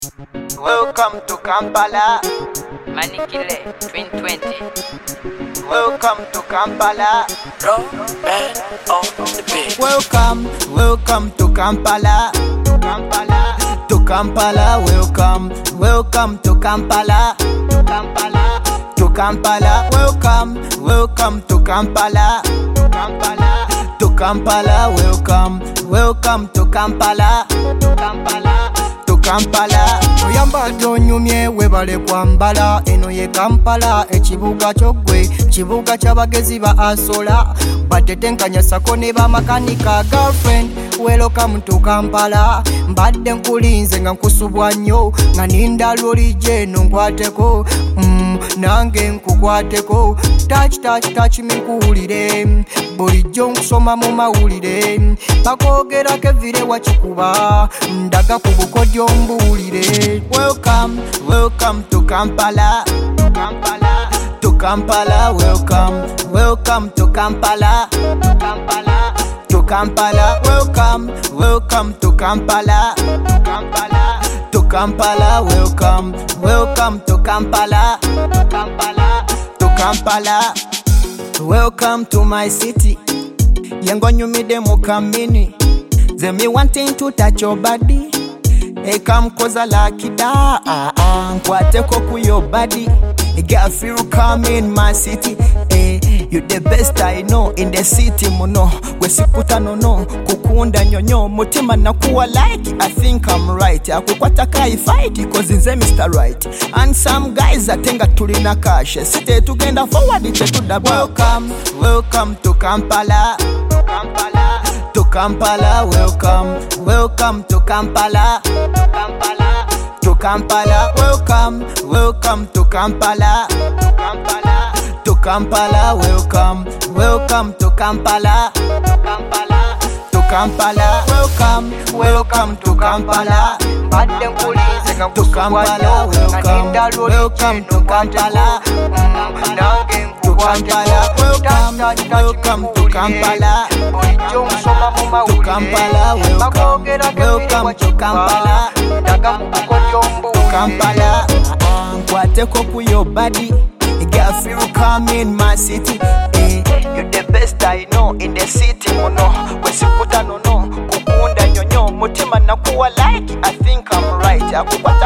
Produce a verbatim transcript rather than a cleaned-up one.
Welcome to Kampala. Manikile, Twin twenty. Welcome to Kampala. Robert on the beat. Welcome, welcome to Kampala. To Kampala. To Kampala. Welcome, welcome to Kampala. To Kampala. To Kampala. Welcome, welcome to Kampala. To Kampala. To Kampala. Welcome, welcome to Kampala. To Kampala. Kampala oyambadde onyumye webale kwambala eno ye Kampala ekibuga ky'oggwe kibuga ky'abagezi ba asola batetenkanya sako ne bamakanika girlfriend welcome to Kampala mbadde nkulinze nga nkusubwa nnyo nga ninda lwolije eno nkwateko mm, nange nkukwateko touch touch touch me nkuwulire bulijjo nkusoma mu mawulire bakoogerako evire wakikuba ndaga ku bukodyo mbuwulire. Welcome, welcome to Kampala. To Kampala. To Kampala. Welcome, welcome to Kampala. To Kampala. To Kampala. Welcome, welcome to Kampala. To Kampala. To Kampala. Welcome, welcome to Kampala. To Kampala. To Kampala. Welcome to my city. Yango nyumide mukamini. Ze me wanting to touch your body. Hey, come cause I like it. Ah, ah, ah. Nkwateko ku your body. Hey, girl, feel come in my city. Hey, you the best I know in the city, mono. Wesiputa no no. Kukunda nyonyo. Mutima nakuwa like it. I think I'm right. Akukwata kai fight cause inze Mister Right. And some guys that tenga tulina cash. Site tugenda forward it to the welcome. Welcome to Kampala. To Kampala. To Kampala. Welcome. Welcome to Kampala. To Kampala. To Kampala. Welcome. Welcome to Kampala. To Kampala. To Kampala. Welcome. Welcome to Kampala. To Kampala. To Kampala. Welcome. Welcome to Kampala. Badde nkulinze nga To Kampala. Welcome. Welcome to Kampala. nange To Kampala. Welcome. Welcome to Kampala. bulijjo nsoma mu To mawulire Kampala. Welcome. Welcome to Kampala. ndaga mu bukodyo mbuwulire Kampala. Nkwateko ku your body. Girl, feel come in my city. Eh, you the best I know in the city, mono. Wesiputa no no. Kukunda nyonyo. Mutima nakuwa like it. I think I'm right. Akukwata